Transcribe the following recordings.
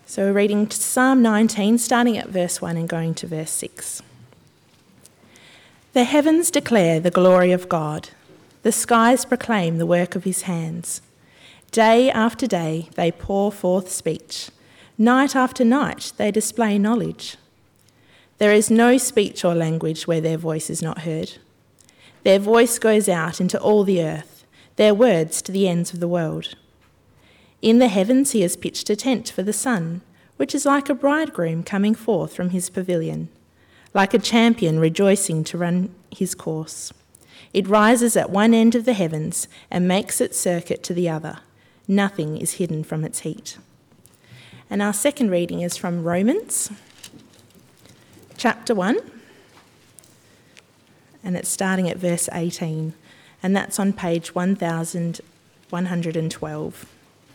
So we're reading Psalm 19, starting at verse 1 and going to verse 6. The heavens declare the glory of God. The skies proclaim the work of his hands. Day after day they pour forth speech. Night after night they display knowledge. There is no speech or language where their voice is not heard. Their voice goes out into all the earth, their words to the ends of the world. In the heavens he has pitched a tent for the sun, which is like a bridegroom coming forth from his pavilion, like a champion rejoicing to run his course. It rises at one end of the heavens and makes its circuit to the other. Nothing is hidden from its heat. And our second reading is from Romans, chapter 1, and it's starting at verse 18, and that's on page 1112.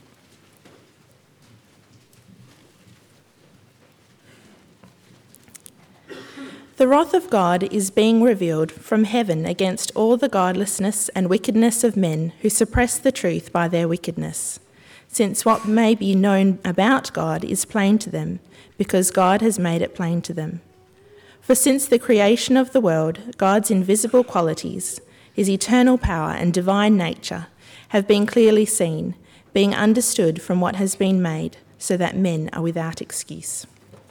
The wrath of God is being revealed from heaven against all the godlessness and wickedness of men who suppress the truth by their wickedness, since what may be known about God is plain to them, because God has made it plain to them. For since the creation of the world, God's invisible qualities, his eternal power and divine nature, have been clearly seen, being understood from what has been made, so that men are without excuse.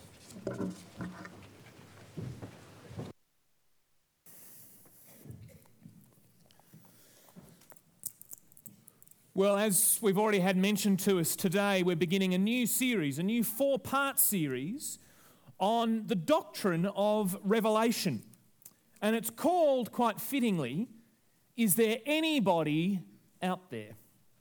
Well, as we've already had mentioned to us today, we're beginning a new series, a new 4-part series on the doctrine of revelation. And it's called, quite fittingly, Is There Anybody Out There?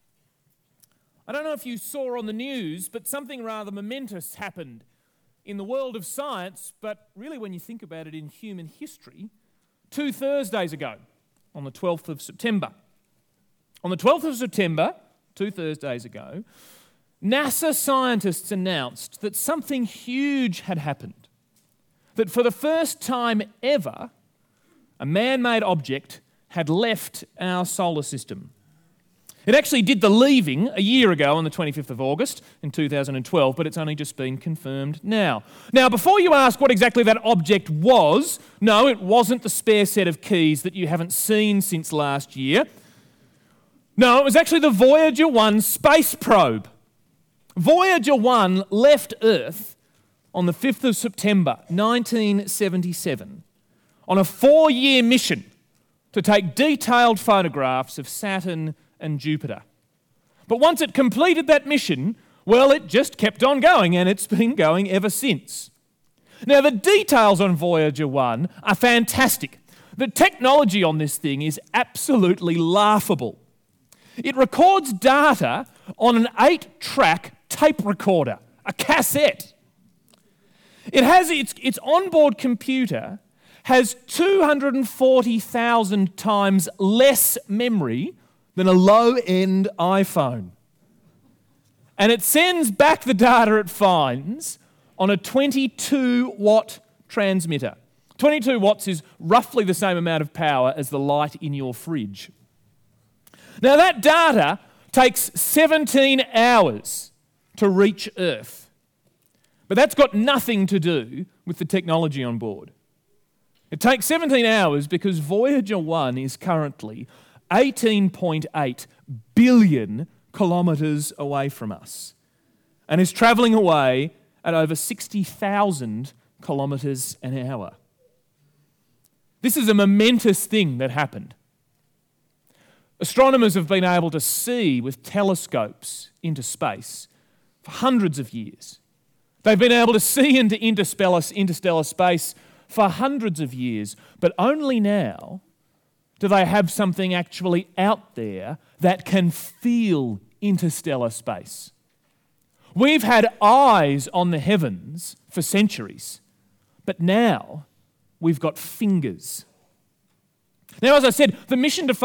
I don't know if you saw on the news, but something rather momentous happened in the world of science, but really when you think about it in human history, 2 Thursdays ago, on the 12th of September. On the 12th of September, 2 Thursdays ago, NASA scientists announced that something huge had happened. That for the first time ever, a man-made object had left our solar system. It actually did the leaving a year ago on the 25th of August in 2012, but it's only just been confirmed now. Now, before you ask what exactly that object was, no, it wasn't the spare set of keys that you haven't seen since last year. No, it was actually the Voyager 1 space probe. Voyager 1 left Earth on the 5th of September 1977 on a 4-year mission to take detailed photographs of Saturn and Jupiter. But once it completed that mission, well, it just kept on going, and it's been going ever since. Now, the details on Voyager 1 are fantastic. The technology on this thing is absolutely laughable. It records data on an 8-track tape recorder, a cassette. It has its onboard computer has 240,000 times less memory than a low-end iPhone. And it sends back the data it finds on a 22-watt transmitter. 22 watts is roughly the same amount of power as the light in your fridge. Now, that data takes 17 hours to reach Earth. But that's got nothing to do with the technology on board. It takes 17 hours because Voyager 1 is currently 18.8 billion kilometres away from us and is travelling away at over 60,000 kilometres an hour. This is a momentous thing that happened. Astronomers have been able to see with telescopes into space for hundreds of years. They've been able to see into interstellar space for hundreds of years, but only now do they have something actually out there that can feel interstellar space. We've had eyes on the heavens for centuries, but now we've got fingers. Now, as I said, the mission that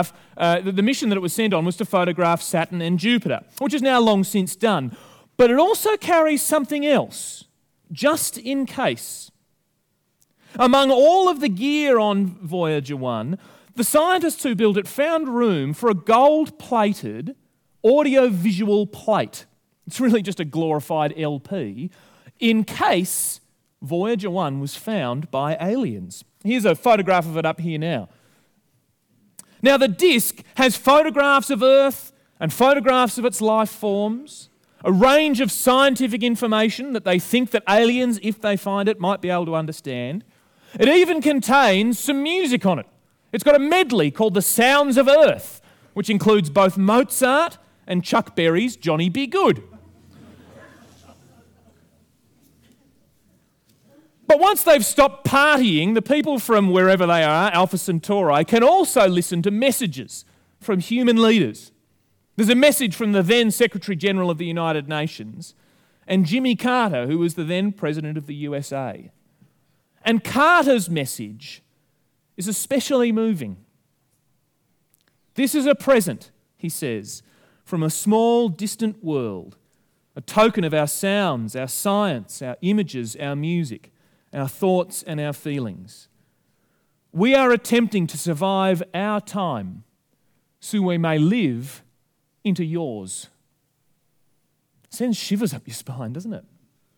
it was sent on was to photograph Saturn and Jupiter, which is now long since done. But it also carries something else, just in case. Among all of the gear on Voyager 1, the scientists who built it found room for a gold-plated audio-visual plate. It's really just a glorified LP in case Voyager 1 was found by aliens. Here's a photograph of it up here now. Now, the disc has photographs of Earth and photographs of its life forms, a range of scientific information that they think that aliens, if they find it, might be able to understand. It even contains some music on it. It's got a medley called The Sounds of Earth, which includes both Mozart and Chuck Berry's Johnny Be Good. But once they've stopped partying, the people from wherever they are, Alpha Centauri, can also listen to messages from human leaders. There's a message from the then Secretary General of the United Nations and Jimmy Carter, who was the then President of the USA. And Carter's message is especially moving. This is a present, he says, from a small, distant world, a token of our sounds, our science, our images, our music, our thoughts and our feelings. We are attempting to survive our time so we may live into yours. Sends shivers up your spine, doesn't it?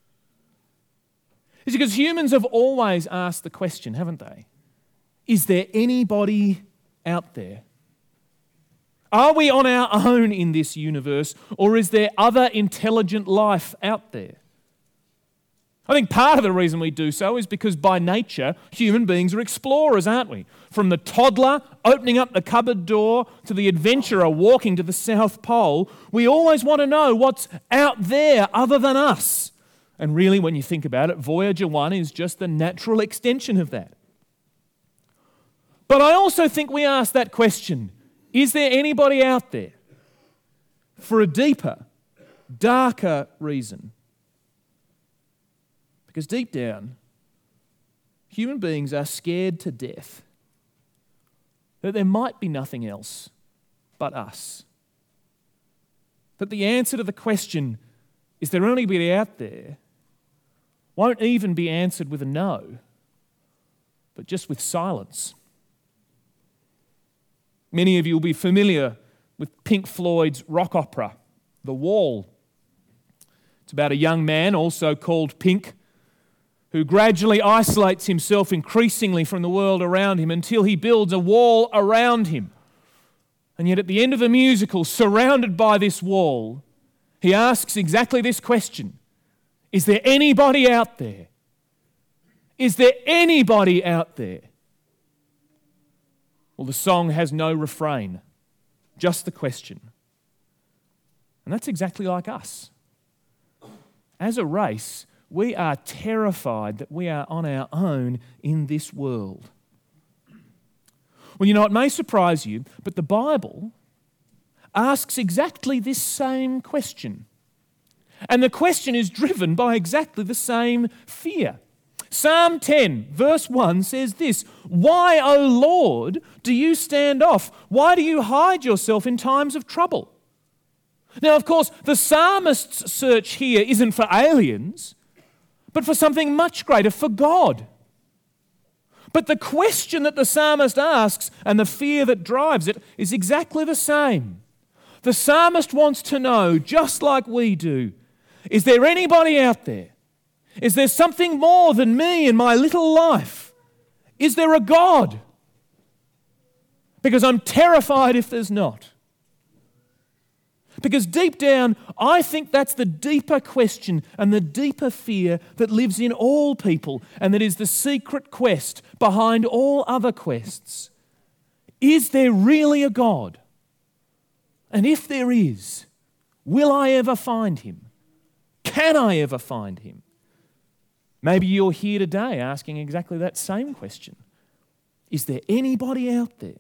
It's because humans have always asked the question, haven't they? Is there anybody out there? Are we on our own in this universe, or is there other intelligent life out there? I think part of the reason we do so is because by nature, human beings are explorers, aren't we? From the toddler opening up the cupboard door to the adventurer walking to the South Pole, we always want to know what's out there other than us. And really, when you think about it, Voyager 1 is just the natural extension of that. But I also think we ask that question, is there anybody out there? For a deeper, darker reason. Because deep down, human beings are scared to death that there might be nothing else but us. That the answer to the question, is there anybody out there, won't even be answered with a no, but just with silence. Many of you will be familiar with Pink Floyd's rock opera, The Wall. It's about a young man, also called Pink, who gradually isolates himself increasingly from the world around him until he builds a wall around him. And yet at the end of the musical, surrounded by this wall, he asks exactly this question, is there anybody out there? Is there anybody out there? Well, the song has no refrain, just the question. And that's exactly like us. As a race, we are terrified that we are on our own in this world. Well, you know, it may surprise you, but the Bible asks exactly this same question. And the question is driven by exactly the same fear. Psalm 10, verse 1 says this, "Why, O Lord, do you stand off? Why do you hide yourself in times of trouble?" Now, of course, the psalmist's search here isn't for aliens, but for something much greater, for God. But the question that the psalmist asks and the fear that drives it is exactly the same. The psalmist wants to know, just like we do, is there anybody out there? Is there something more than me in my little life? Is there a God? Because I'm terrified if there's not. Because deep down, I think that's the deeper question and the deeper fear that lives in all people, and that is the secret quest behind all other quests. Is there really a God? And if there is, will I ever find him? Can I ever find him? Maybe you're here today asking exactly that same question. Is there anybody out there?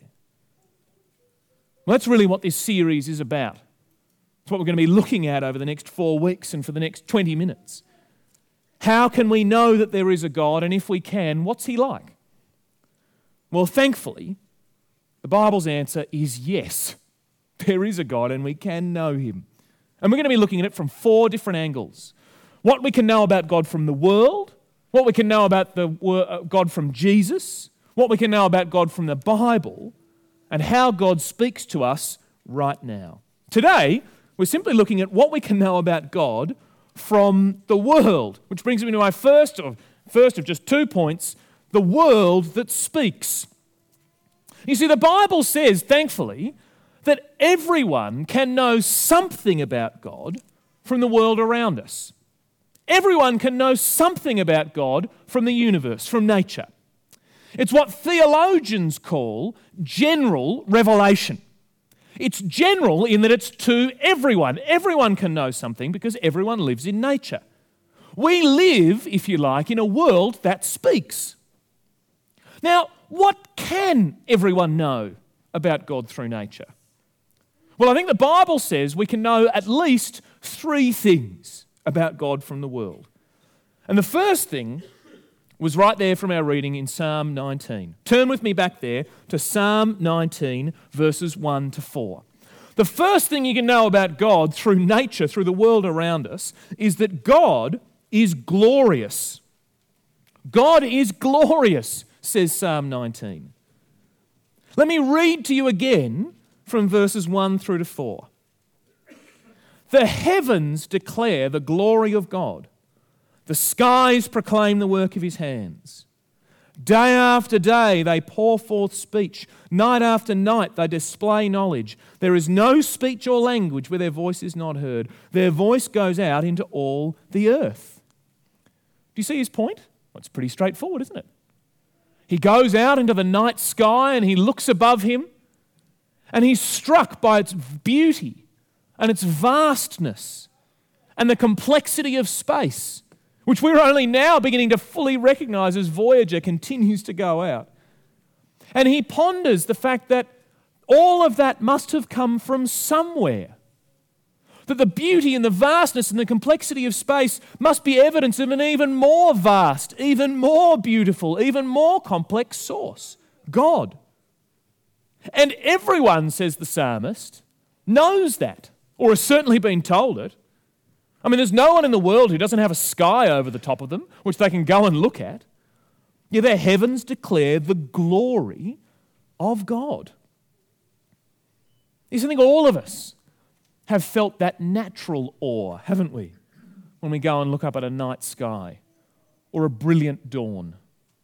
Well, that's really what this series is about. It's what we're going to be looking at over the next 4 weeks and for the next 20 minutes. How can we know that there is a God, and if we can, what's he like? Well, thankfully, the Bible's answer is yes. There is a God and we can know him. And we're going to be looking at it from 4 different angles. What we can know about God from the world, what we can know about God from Jesus, what we can know about God from the Bible, and how God speaks to us right now. Today, We're simply looking at what we can know about God from the world, which brings me to my first of just 2 points, the world that speaks. You see, the Bible says, thankfully, that everyone can know something about God from the world around us. Everyone can know something about God from the universe, from nature. It's what theologians call general revelation. It's general in that it's to everyone. Everyone can know something because everyone lives in nature. We live, if you like, in a world that speaks. Now, what can everyone know about God through nature? Well, I think the Bible says we can know at least 3 things about God from the world. And the first thing was right there from our reading in Psalm 19. Turn with me back there to Psalm 19, verses 1 to 4. The first thing you can know about God through nature, through the world around us, is that God is glorious. God is glorious, says Psalm 19. Let me read to you again from verses 1 through to 4. The heavens declare the glory of God. The skies proclaim the work of his hands. Day after day they pour forth speech. Night after night they display knowledge. There is no speech or language where their voice is not heard. Their voice goes out into all the earth. Do you see his point? Well, it's pretty straightforward, isn't it? He goes out into the night sky and he looks above him and he's struck by its beauty and its vastness and the complexity of space, which we're only now beginning to fully recognise as Voyager continues to go out. And he ponders the fact that all of that must have come from somewhere. That the beauty and the vastness and the complexity of space must be evidence of an even more vast, even more beautiful, even more complex source, God. And everyone, says the psalmist, knows that, or has certainly been told it. I mean, there's no one in the world who doesn't have a sky over the top of them, which they can go and look at. Yeah, their heavens declare the glory of God. I think all of us have felt that natural awe, haven't we, when we go and look up at a night sky or a brilliant dawn.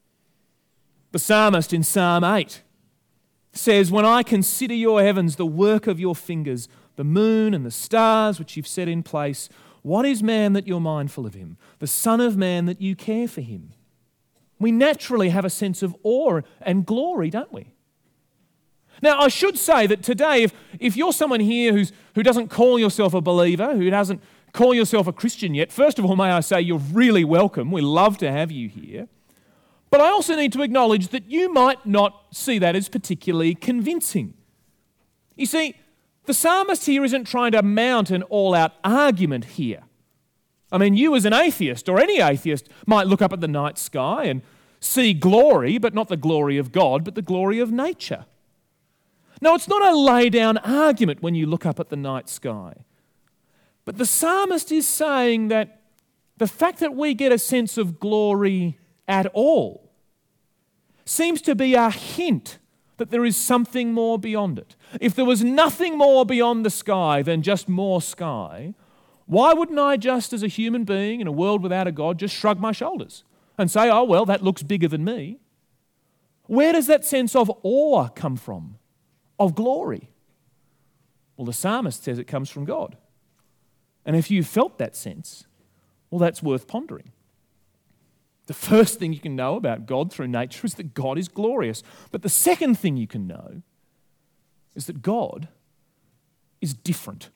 The psalmist in Psalm 8 says, "When I consider your heavens, the work of your fingers, the moon and the stars which you've set in place, what is man that you're mindful of him? The son of man that you care for him?" We naturally have a sense of awe and glory, don't we? Now, I should say that today, if you're someone here who doesn't call yourself a believer, who doesn't call yourself a Christian yet, first of all, may I say you're really welcome. We love to have you here. But I also need to acknowledge that you might not see that as particularly convincing. You see, the psalmist here isn't trying to mount an all-out argument here. I mean, you as an atheist, or any atheist, might look up at the night sky and see glory, but not the glory of God, but the glory of nature. No, it's not a lay-down argument when you look up at the night sky. But the psalmist is saying that the fact that we get a sense of glory at all seems to be a hint that there is something more beyond it. If there was nothing more beyond the sky than just more sky, why wouldn't I just, as a human being in a world without a God, just shrug my shoulders and say, oh, well, that looks bigger than me? Where does that sense of awe come from? Of glory? Well, the psalmist says it comes from God. And if you felt that sense, well, that's worth pondering. The first thing you can know about God through nature is that God is glorious. But the second thing you can know is that God is different.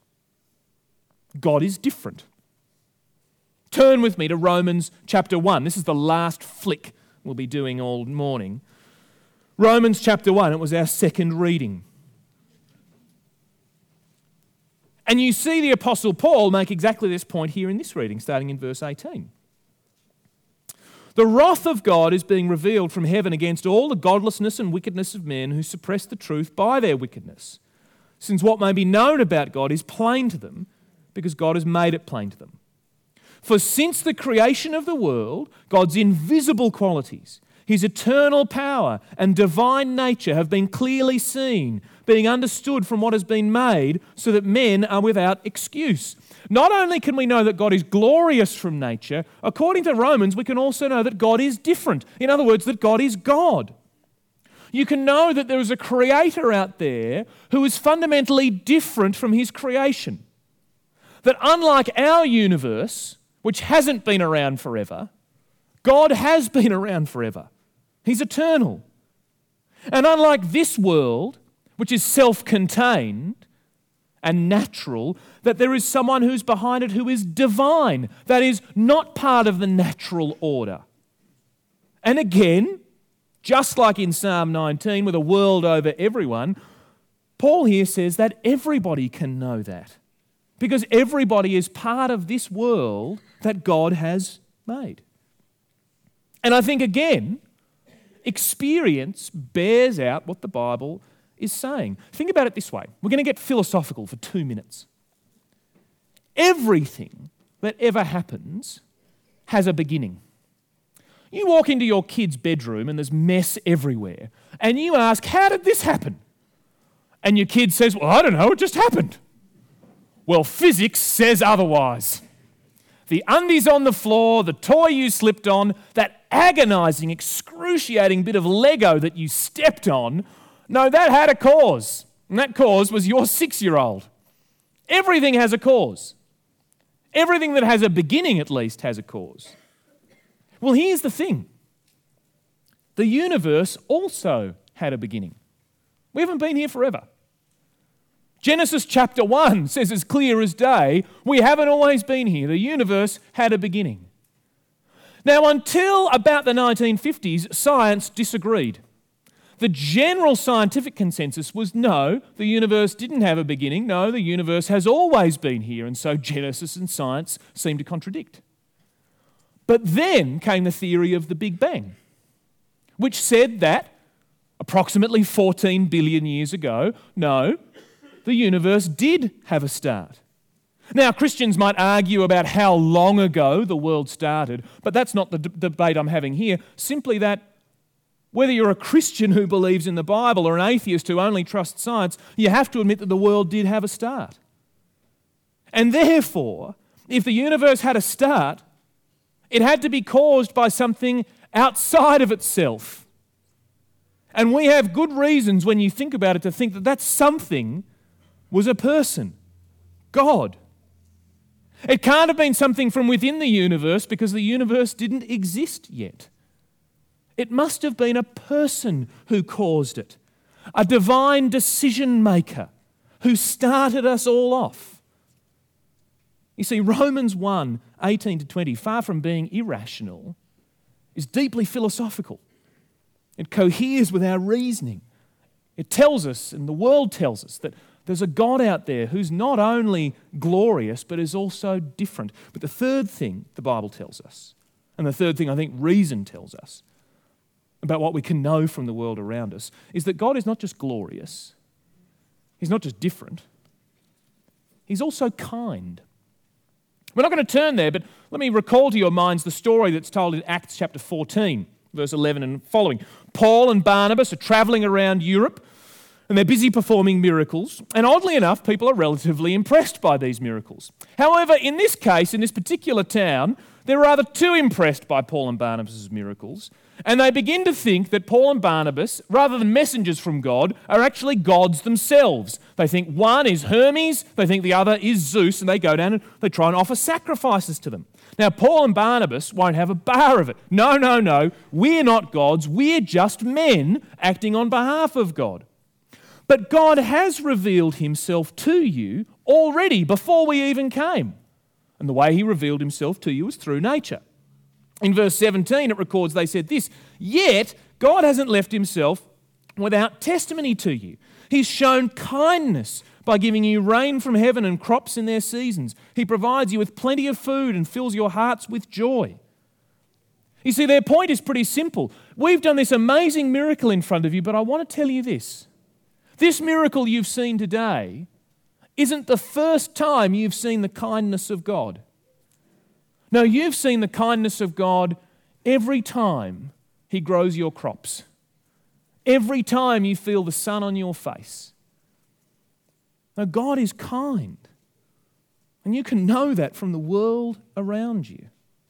God is different. Turn with me to Romans chapter 1. This is the last flick we'll be doing all morning. Romans chapter 1, it was our second reading. And you see the Apostle Paul make exactly this point here in this reading, starting in verse 18. The wrath of God is being revealed from heaven against all the godlessness and wickedness of men who suppress the truth by their wickedness, since what may be known about God is plain to them, because God has made it plain to them. For since the creation of the world, God's invisible qualities, his eternal power and divine nature have been clearly seen, being understood from what has been made, so that men are without excuse. Not only can we know that God is glorious from nature, according to Romans, we can also know that God is different. In other words, that God is God. You can know that there is a creator out there who is fundamentally different from his creation. That unlike our universe, which hasn't been around forever, God has been around forever. He's eternal. And unlike this world, which is self-contained and natural, that there is someone who's behind it who is divine, that is not part of the natural order. And again, just like in Psalm 19, with a world over everyone, Paul here says that everybody can know that, because everybody is part of this world that God has made. And I think, again, experience bears out what the Bible is saying. Think about it this way. We're going to get philosophical for 2 minutes. Everything that ever happens has a beginning. You walk into your kid's bedroom and there's mess everywhere, and you ask, how did this happen? And your kid says, well, I don't know, it just happened. Well, physics says otherwise. The undies on the floor, the toy you slipped on, that agonising, excruciating bit of Lego that you stepped on, no, that had a cause. And that cause was your 6-year-old. Everything has a cause. Everything that has a beginning, at least, has a cause. Well, here's the thing. The universe also had a beginning. We haven't been here forever. Genesis chapter 1 says as clear as day, we haven't always been here. The universe had a beginning. Now, until about the 1950s, science disagreed. The general scientific consensus was no, the universe didn't have a beginning. No, the universe has always been here, and so Genesis and science seem to contradict. But then came the theory of the Big Bang, which said that approximately 14 billion years ago, no, the universe did have a start. Now, Christians might argue about how long ago the world started, but that's not the debate I'm having here. Simply that whether you're a Christian who believes in the Bible or an atheist who only trusts science, you have to admit that the world did have a start. And therefore, if the universe had a start, it had to be caused by something outside of itself. And we have good reasons, when you think about it, to think that that something was a person, God. It can't have been something from within the universe, because the universe didn't exist yet. It must have been a person who caused it, a divine decision maker who started us all off. You see, Romans 1, 18 to 20, far from being irrational, is deeply philosophical. It coheres with our reasoning. It tells us, and the world tells us, that there's a God out there who's not only glorious, but is also different. But the third thing the Bible tells us, and the third thing I think reason tells us about what we can know from the world around us, is that God is not just glorious, He's not just different, He's also kind. We're not going to turn there, but let me recall to your minds the story that's told in Acts chapter 14, verse 11 and following. Paul and Barnabas are travelling around Europe, and they're busy performing miracles. And oddly enough, people are relatively impressed by these miracles. However, in this case, in this particular town, they're rather too impressed by Paul and Barnabas' miracles. And they begin to think that Paul and Barnabas, rather than messengers from God, are actually gods themselves. They think one is Hermes, they think the other is Zeus, and they go down and they try and offer sacrifices to them. Now, Paul and Barnabas won't have a bar of it. No, we're not gods, we're just men acting on behalf of God. But God has revealed Himself to you already before we even came. And the way He revealed Himself to you is through nature. In verse 17, it records they said this, "Yet God hasn't left Himself without testimony to you. He's shown kindness by giving you rain from heaven and crops in their seasons. He provides you with plenty of food and fills your hearts with joy." You see, their point is pretty simple. We've done this amazing miracle in front of you, but I want to tell you this. This miracle you've seen today isn't the first time you've seen the kindness of God. No, you've seen the kindness of God every time He grows your crops. Every time you feel the sun on your face. No, God is kind. And you can know that from the world around you.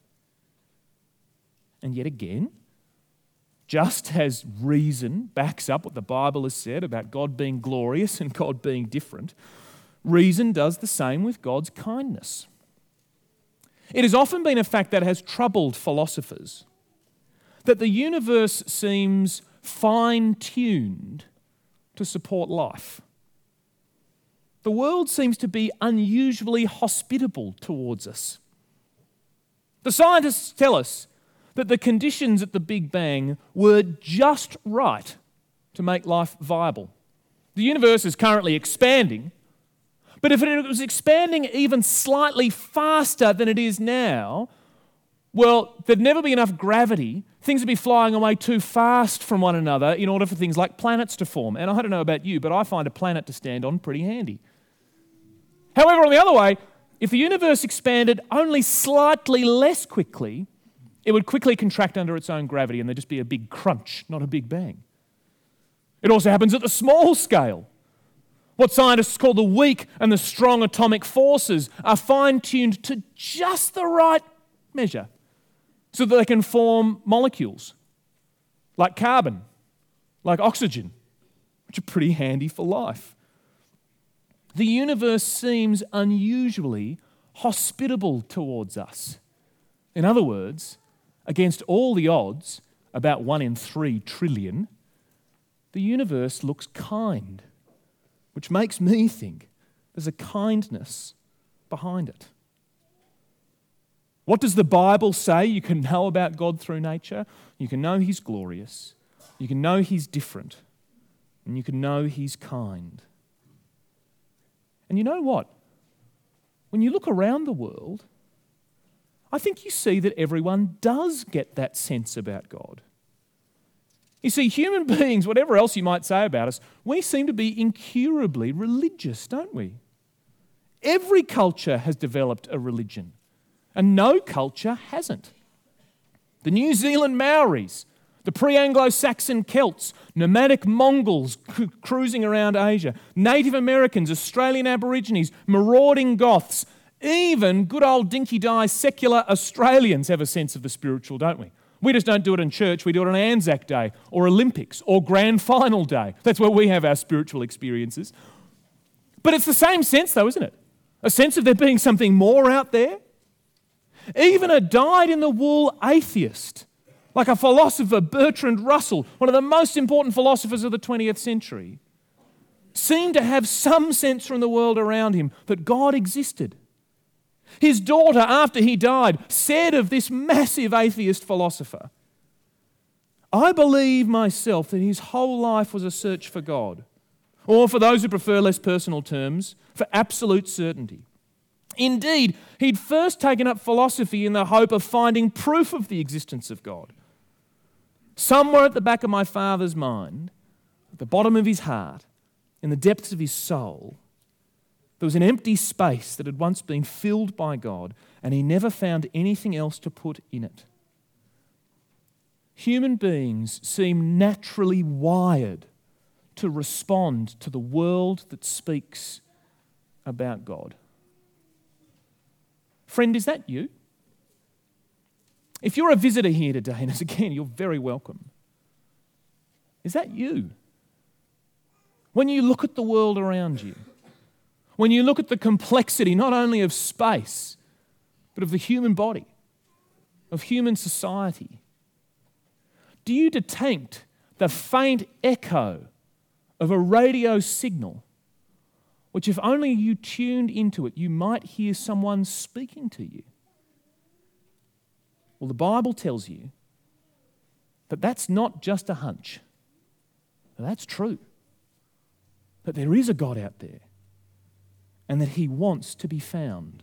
And yet again, just as reason backs up what the Bible has said about God being glorious and God being different, reason does the same with God's kindness. It has often been a fact that has troubled philosophers, that the universe seems fine-tuned to support life. The world seems to be unusually hospitable towards us. The scientists tell us that the conditions at the Big Bang were just right to make life viable. The universe is currently expanding, but if it was expanding even slightly faster than it is now, well, there'd never be enough gravity. Things would be flying away too fast from one another in order for things like planets to form. And I don't know about you, but I find a planet to stand on pretty handy. However, on the other way, if the universe expanded only slightly less quickly, it would quickly contract under its own gravity and there'd just be a big crunch, not a big bang. It also happens at the small scale. What scientists call the weak and the strong atomic forces are fine-tuned to just the right measure so that they can form molecules like carbon, like oxygen, which are pretty handy for life. The universe seems unusually hospitable towards us. In other words, against all the odds, about 1 in 3 trillion, the universe looks kind, which makes me think there's a kindness behind it. What does the Bible say you can know about God through nature? You can know He's glorious, you can know He's different, and you can know He's kind. And you know what? When you look around the world, I think you see that everyone does get that sense about God. You see, human beings, whatever else you might say about us, we seem to be incurably religious, don't we? Every culture has developed a religion, and no culture hasn't. The New Zealand Maoris, the pre-Anglo-Saxon Celts, nomadic Mongols cruising around Asia, Native Americans, Australian Aborigines, marauding Goths, even good old dinky-die secular Australians have a sense of the spiritual, don't we? We just don't do it in church, we do it on Anzac Day or Olympics or Grand Final Day. That's where we have our spiritual experiences. But it's the same sense though, isn't it? A sense of there being something more out there. Even a dyed-in-the-wool atheist, like a philosopher, Bertrand Russell, one of the most important philosophers of the 20th century, seemed to have some sense from the world around him that God existed. His daughter, after he died, said of this massive atheist philosopher, "I believe myself that his whole life was a search for God," or for those who prefer less personal terms, for absolute certainty. Indeed, he'd first taken up philosophy in the hope of finding proof of the existence of God. Somewhere at the back of my father's mind, at the bottom of his heart, in the depths of his soul, there was an empty space that had once been filled by God, and he never found anything else to put in it. Human beings seem naturally wired to respond to the world that speaks about God. Friend, is that you? If you're a visitor here today, and as again, you're very welcome, is that you? When you look at the world around you, when you look at the complexity not only of space, but of the human body, of human society, do you detect the faint echo of a radio signal which, if only you tuned into it, you might hear someone speaking to you? Well, the Bible tells you that that's not just a hunch. That's true. That there is a God out there and that He wants to be found.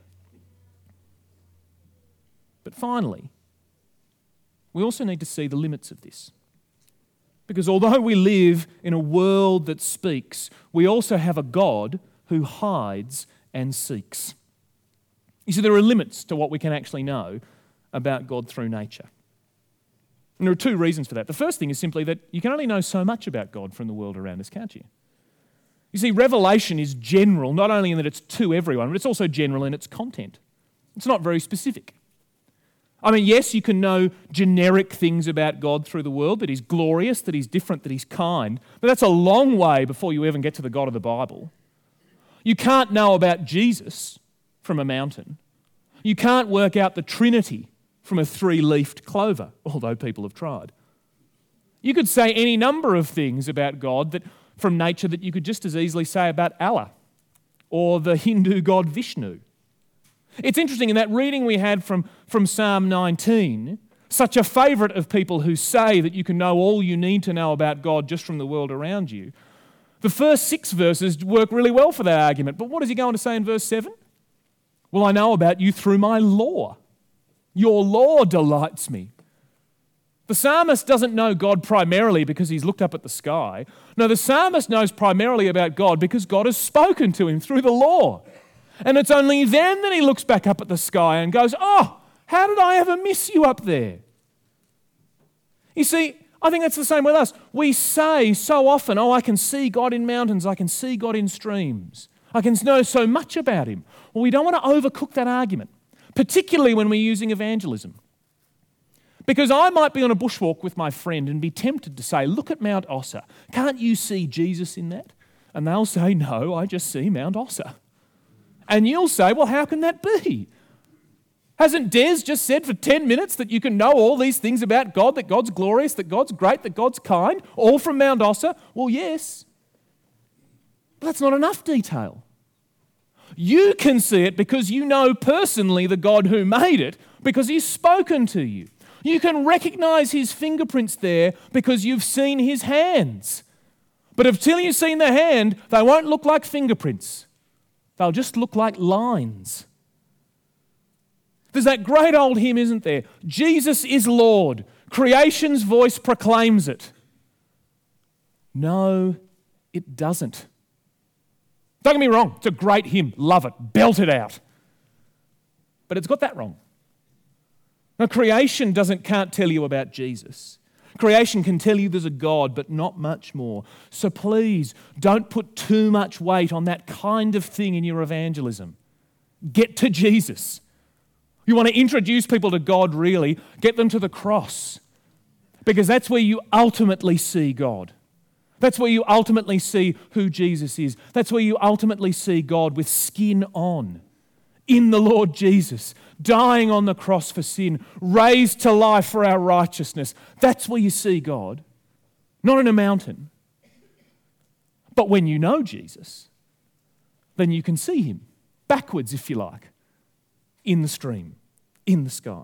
But finally, we also need to see the limits of this. Because although we live in a world that speaks, we also have a God who hides and seeks. You see, there are limits to what we can actually know about God through nature. And there are two reasons for that. The first thing is simply that you can only know so much about God from the world around us, can't you? You see, revelation is general, not only in that it's to everyone, but it's also general in its content. It's not very specific. I mean, yes, you can know generic things about God through the world, that He's glorious, that He's different, that He's kind, but that's a long way before you even get to the God of the Bible. You can't know about Jesus from a mountain. You can't work out the Trinity from a three-leafed clover, although people have tried. You could say any number of things about God that from nature that you could just as easily say about Allah or the Hindu god Vishnu. It's interesting, in that reading we had from Psalm 19, such a favourite of people who say that you can know all you need to know about God just from the world around you, the first 6 verses work really well for that argument. But what does he go on to say in verse 7? Well, I know about you through my law. Your law delights me. The psalmist doesn't know God primarily because he's looked up at the sky. No, the psalmist knows primarily about God because God has spoken to him through the law. And it's only then that he looks back up at the sky and goes, oh, how did I ever miss you up there? You see, I think that's the same with us. We say so often, oh, I can see God in mountains, I can see God in streams, I can know so much about Him. Well, we don't want to overcook that argument, particularly when we're using evangelism. Because I might be on a bushwalk with my friend and be tempted to say, look at Mount Ossa. Can't you see Jesus in that? And they'll say, no, I just see Mount Ossa. And you'll say, well, how can that be? Hasn't Des just said for 10 minutes that you can know all these things about God, that God's glorious, that God's great, that God's kind, all from Mount Ossa? Well, yes. But that's not enough detail. You can see it because you know personally the God who made it, because He's spoken to you. You can recognise His fingerprints there because you've seen His hands. But until you've seen the hand, they won't look like fingerprints. They'll just look like lines. There's that great old hymn, isn't there? Jesus is Lord. Creation's voice proclaims it. No, it doesn't. Don't get me wrong. It's a great hymn. Love it. Belt it out. But it's got that wrong. Now, creation can't tell you about Jesus. Creation can tell you there's a God, but not much more. So please, don't put too much weight on that kind of thing in your evangelism. Get to Jesus. You want to introduce people to God, really, get them to the cross. Because that's where you ultimately see God. That's where you ultimately see who Jesus is. That's where you ultimately see God with skin on. In the Lord Jesus, dying on the cross for sin, raised to life for our righteousness. That's where you see God, not in a mountain. But when you know Jesus, then you can see Him, backwards if you like, in the stream, in the sky.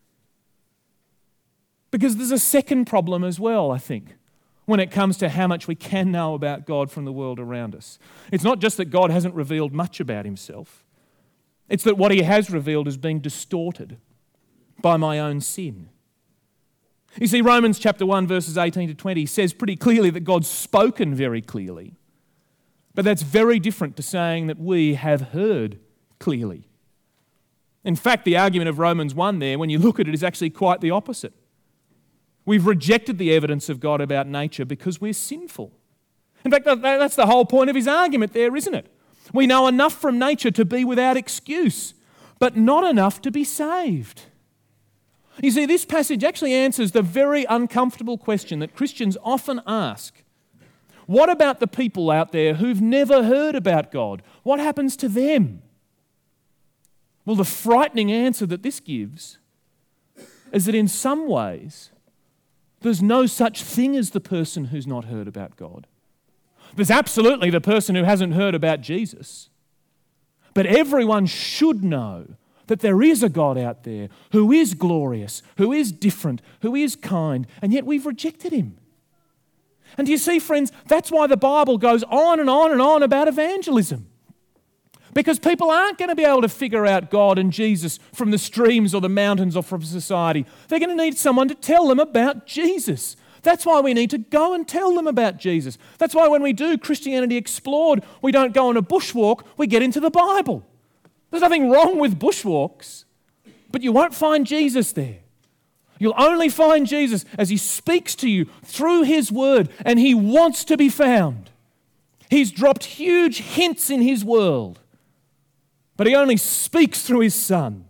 Because there's a second problem as well, I think, when it comes to how much we can know about God from the world around us. It's not just that God hasn't revealed much about Himself. It's that what He has revealed has been distorted by my own sin. You see, Romans chapter 1, verses 18 to 20 says pretty clearly that God's spoken very clearly. But that's very different to saying that we have heard clearly. In fact, the argument of Romans 1 there, when you look at it, is actually quite the opposite. We've rejected the evidence of God about nature because we're sinful. In fact, that's the whole point of his argument there, isn't it? We know enough from nature to be without excuse, but not enough to be saved. You see, this passage actually answers the very uncomfortable question that Christians often ask. What about the people out there who've never heard about God? What happens to them? Well, the frightening answer that this gives is that in some ways, there's no such thing as the person who's not heard about God. There's absolutely the person who hasn't heard about Jesus. But everyone should know that there is a God out there who is glorious, who is different, who is kind, and yet we've rejected Him. And do you see, friends, that's why the Bible goes on and on and on about evangelism. Because people aren't going to be able to figure out God and Jesus from the streams or the mountains or from society. They're going to need someone to tell them about Jesus. That's why we need to go and tell them about Jesus. That's why when we do Christianity Explored, we don't go on a bushwalk, we get into the Bible. There's nothing wrong with bushwalks, but you won't find Jesus there. You'll only find Jesus as He speaks to you through His word, and He wants to be found. He's dropped huge hints in his world, but he only speaks through his Son.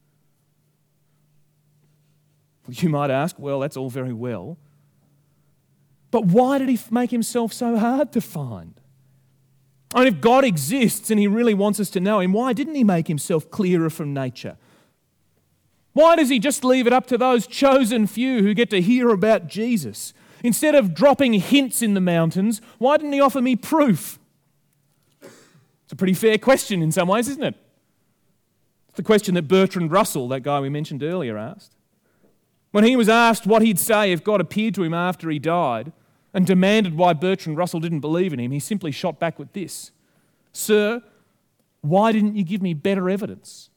You might ask, well, that's all very well, but why did he make himself so hard to find? I mean, if God exists and he really wants us to know him, why didn't he make himself clearer from nature? Why does he just leave it up to those chosen few who get to hear about Jesus? Instead of dropping hints in the mountains, why didn't he offer me proof? It's a pretty fair question in some ways, isn't it? It's the question that Bertrand Russell, that guy we mentioned earlier, asked. When he was asked what he'd say if God appeared to him after he died and demanded why Bertrand Russell didn't believe in him, he simply shot back with this: "Sir, why didn't you give me better evidence?"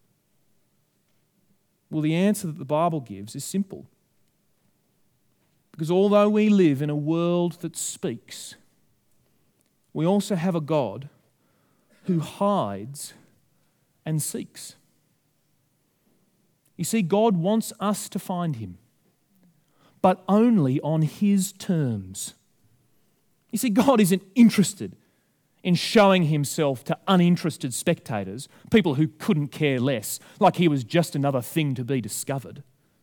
Well, the answer that the Bible gives is simple. Because although we live in a world that speaks, we also have a God who hides and seeks. You see, God wants us to find him, but only on his terms. You see, God isn't interested in showing himself to uninterested spectators, people who couldn't care less, like he was just another thing to be discovered.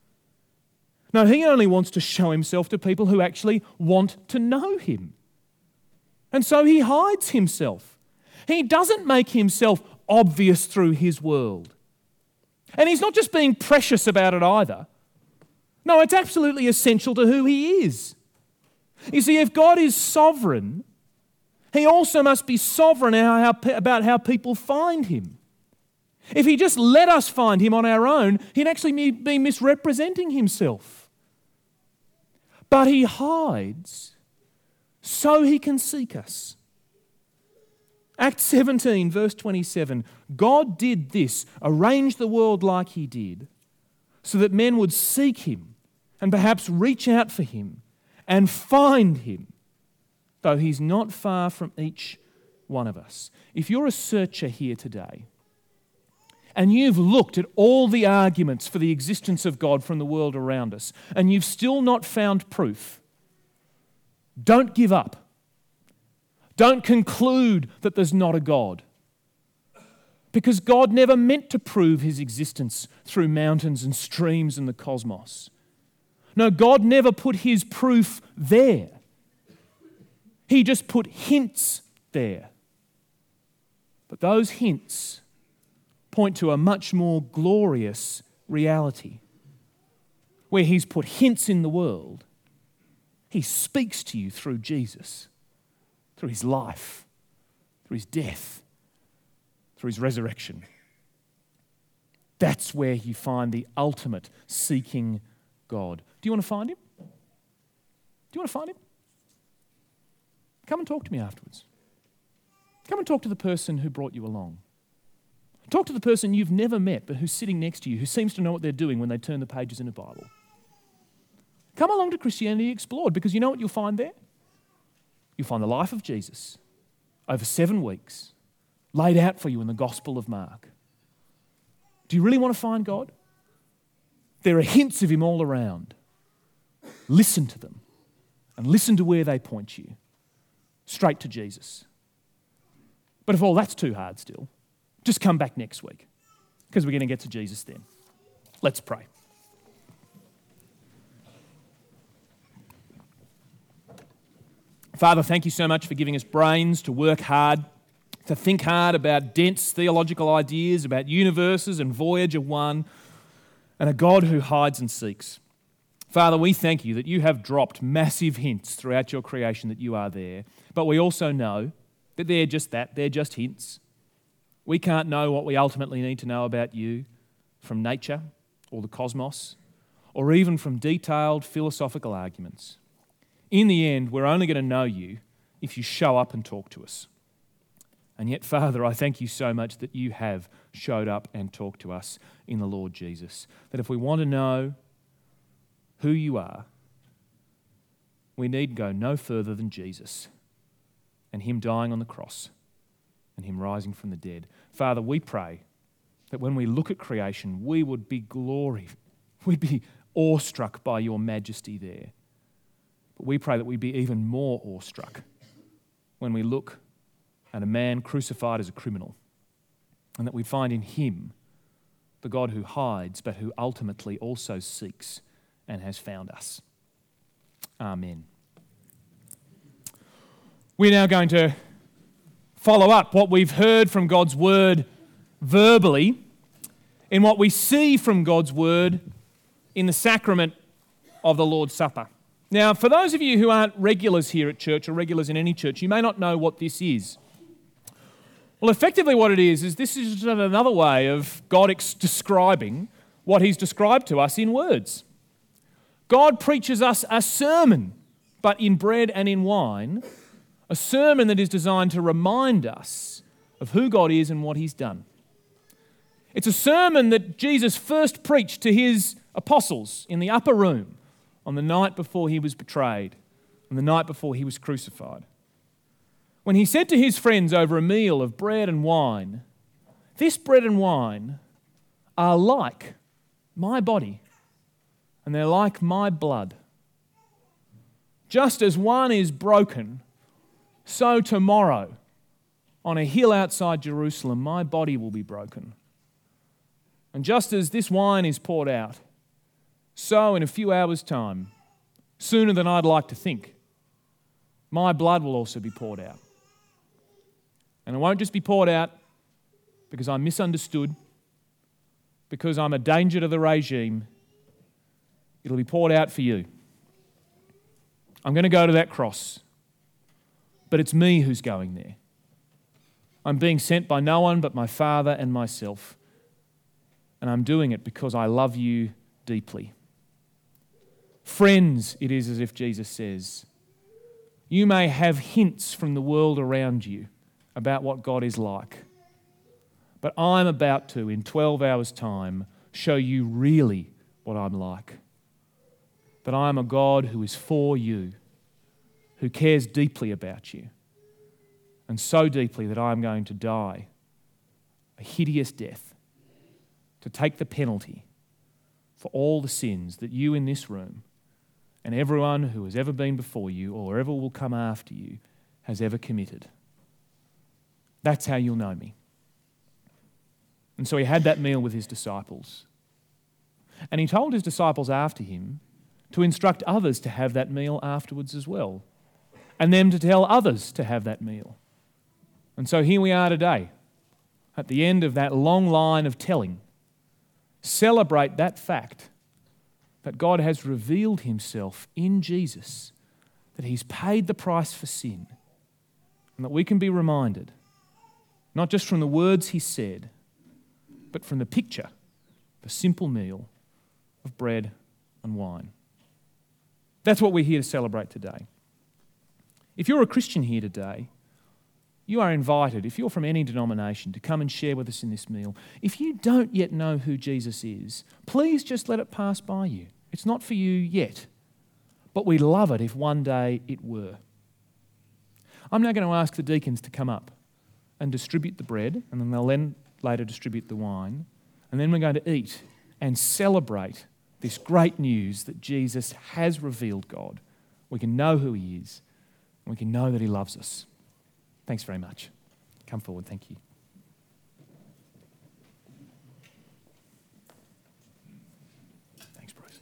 No, he only wants to show himself to people who actually want to know him. And so he hides himself. He doesn't make himself obvious through his world. And he's not just being precious about it either. No, it's absolutely essential to who he is. You see, if God is sovereign, he also must be sovereign about how people find him. If he just let us find him on our own, he'd actually be misrepresenting himself. But he hides so he can seek us. Acts 17, verse 27, God did this, arrange the world like he did, so that men would seek him and perhaps reach out for him and find him, though he's not far from each one of us. If you're a searcher here today, and you've looked at all the arguments for the existence of God from the world around us, and you've still not found proof, don't give up. Don't conclude that there's not a God. Because God never meant to prove his existence through mountains and streams and the cosmos. No, God never put his proof there. He just put hints there. But those hints point to a much more glorious reality. Where he's put hints in the world, he speaks to you through Jesus, through his life, through his death, through his resurrection. That's where you find the ultimate seeking God. Do you want to find him? Do you want to find him? Come and talk to me afterwards. Come and talk to the person who brought you along. Talk to the person you've never met but who's sitting next to you, who seems to know what they're doing when they turn the pages in the Bible. Come along to Christianity Explored, because you know what you'll find there? You'll find the life of Jesus over 7 weeks laid out for you in the Gospel of Mark. Do you really want to find God? There are hints of him all around. Listen to them and listen to where they point you. Straight to Jesus. But if all that's too hard still, just come back next week, because we're going to get to Jesus then. Let's pray. Father, thank you so much for giving us brains to work hard, to think hard about dense theological ideas, about universes and Voyager 1, and a God who hides and seeks. Father, we thank you that you have dropped massive hints throughout your creation that you are there, but we also know that they're just that, they're just hints. We can't know what we ultimately need to know about you from nature or the cosmos, or even from detailed philosophical arguments. In the end, we're only going to know you if you show up and talk to us. And yet, Father, I thank you so much that you have showed up and talked to us in the Lord Jesus. That if we want to know who you are, we need go no further than Jesus and him dying on the cross and him rising from the dead. Father, we pray that when we look at creation, we would be we'd be awestruck by your majesty there. But we pray that we'd be even more awestruck when we look at a man crucified as a criminal, and that we find in him the God who hides, but who ultimately also seeks and has found us. Amen. We're now going to follow up what we've heard from God's word verbally in what we see from God's word in the sacrament of the Lord's Supper. Now, for those of you who aren't regulars here at church or regulars in any church, you may not know what this is. Well, effectively what it is this is just another way of God describing what he's described to us in words. God preaches us a sermon, but in bread and in wine, a sermon that is designed to remind us of who God is and what he's done. It's a sermon that Jesus first preached to his apostles in the upper room on the night before he was betrayed and the night before he was crucified. When he said to his friends over a meal of bread and wine, "This bread and wine are like my body, and they're like my blood. Just as one is broken, so tomorrow, on a hill outside Jerusalem, my body will be broken. And just as this wine is poured out, so in a few hours' time, sooner than I'd like to think, my blood will also be poured out. And it won't just be poured out because I'm misunderstood, because I'm a danger to the regime. It'll be poured out for you. I'm going to go to that cross, but it's me who's going there. I'm being sent by no one but my Father and myself, and I'm doing it because I love you deeply. Friends, it is as if Jesus says, you may have hints from the world around you about what God is like, but I'm about to, in 12 hours' time, show you really what I'm like. That I am a God who is for you, who cares deeply about you, and so deeply that I am going to die a hideous death to take the penalty for all the sins that you in this room and everyone who has ever been before you or ever will come after you has ever committed. That's how you'll know me. And so he had that meal with his disciples. And he told his disciples after him to instruct others to have that meal afterwards as well, and them to tell others to have that meal. And so here we are today, at the end of that long line of telling. Celebrate that fact that God has revealed himself in Jesus, that he's paid the price for sin, and that we can be reminded, not just from the words he said, but from the picture, the simple meal of bread and wine. That's what we're here to celebrate today. If you're a Christian here today, you are invited, if you're from any denomination, to come and share with us in this meal. If you don't yet know who Jesus is, please just let it pass by you. It's not for you yet, but we'd love it if one day it were. I'm now going to ask the deacons to come up and distribute the bread, and then they'll then later distribute the wine, and then we're going to eat and celebrate this great news that Jesus has revealed God. We can know who he is, and we can know that he loves us. Thanks very much. Come forward, thank you. Thanks, Bruce.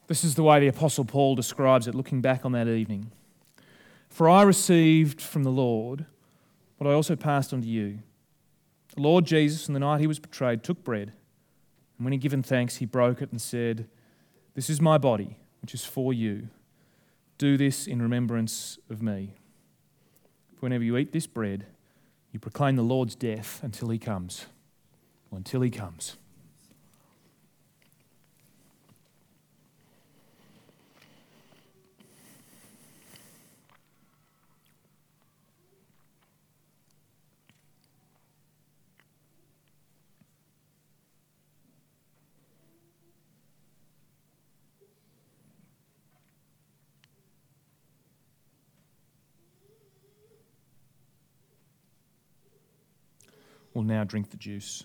This is the way the Apostle Paul describes it, looking back on that evening. For I received from the Lord what I also passed on to you. The Lord Jesus, on the night he was betrayed, took bread, and when he had given thanks, he broke it and said, "This is my body, which is for you. Do this in remembrance of me. For whenever you eat this bread, you proclaim the Lord's death until he comes." Or until he comes. We'll now drink the juice.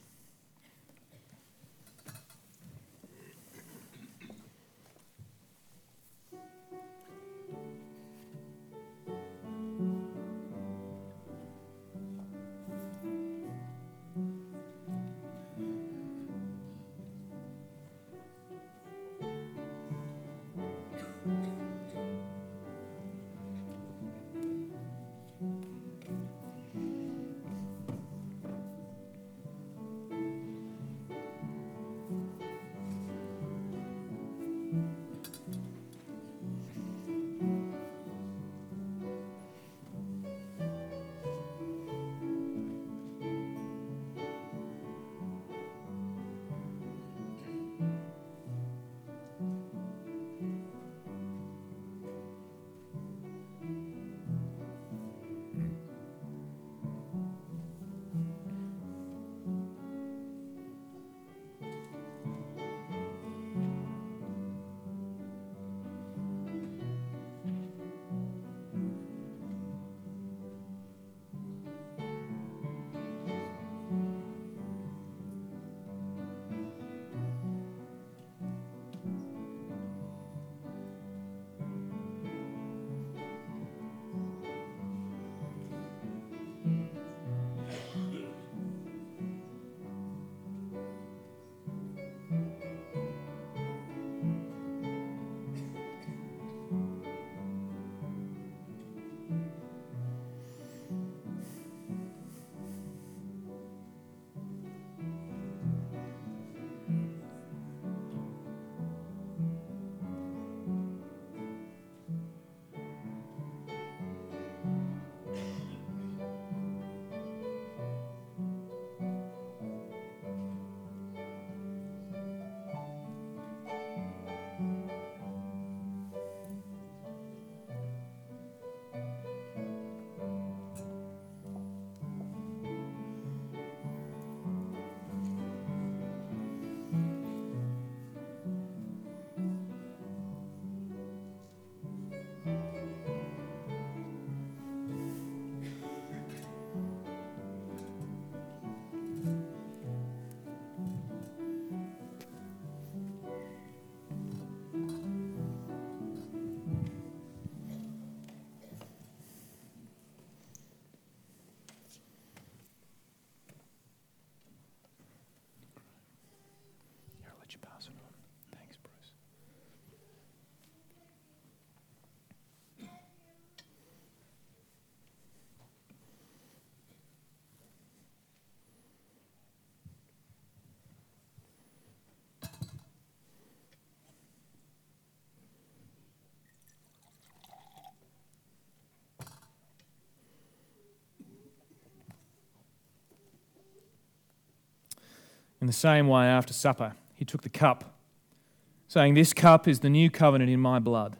In the same way, after supper, he took the cup, saying, "This cup is the new covenant in my blood.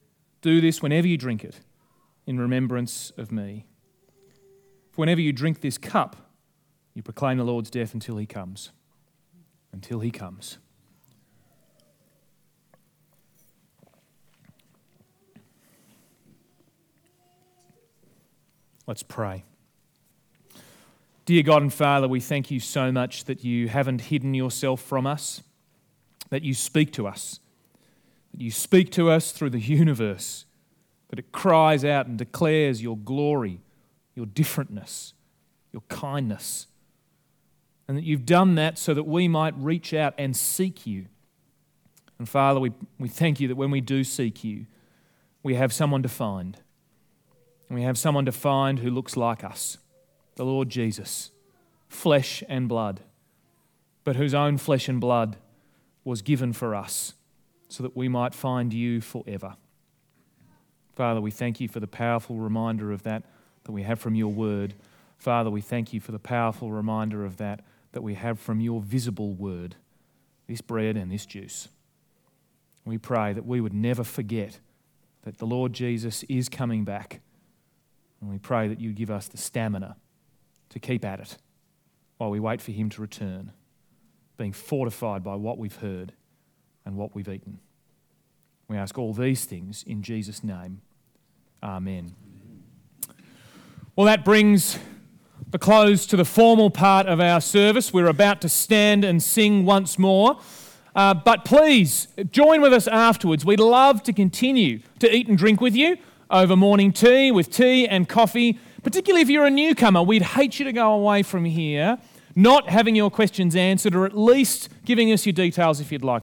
Do this whenever you drink it, in remembrance of me. For whenever you drink this cup, you proclaim the Lord's death until he comes." Until he comes. Let's pray. Dear God and Father, we thank you so much that you haven't hidden yourself from us, that you speak to us, through the universe, that it cries out and declares your glory, your differentness, your kindness, and that you've done that so that we might reach out and seek you, And Father, we thank you that when we do seek you, we have someone to find. And we have someone to find who looks like us, the Lord Jesus, flesh and blood, but whose own flesh and blood was given for us so that we might find you forever. Father, we thank you for the powerful reminder of that we have from your word. Father, we thank you for the powerful reminder of that we have from your visible word, this bread and this juice. We pray that we would never forget that the Lord Jesus is coming back. And we pray that you give us the stamina to keep at it while we wait for him to return, being fortified by what we've heard and what we've eaten. We ask all these things in Jesus' name. Amen. Well, that brings the close to the formal part of our service. We're about to stand and sing once more. But please, join with us afterwards. We'd love to continue to eat and drink with you over morning tea, with tea and coffee. Particularly if you're a newcomer, we'd hate you to go away from here not having your questions answered, or at least giving us your details if you'd like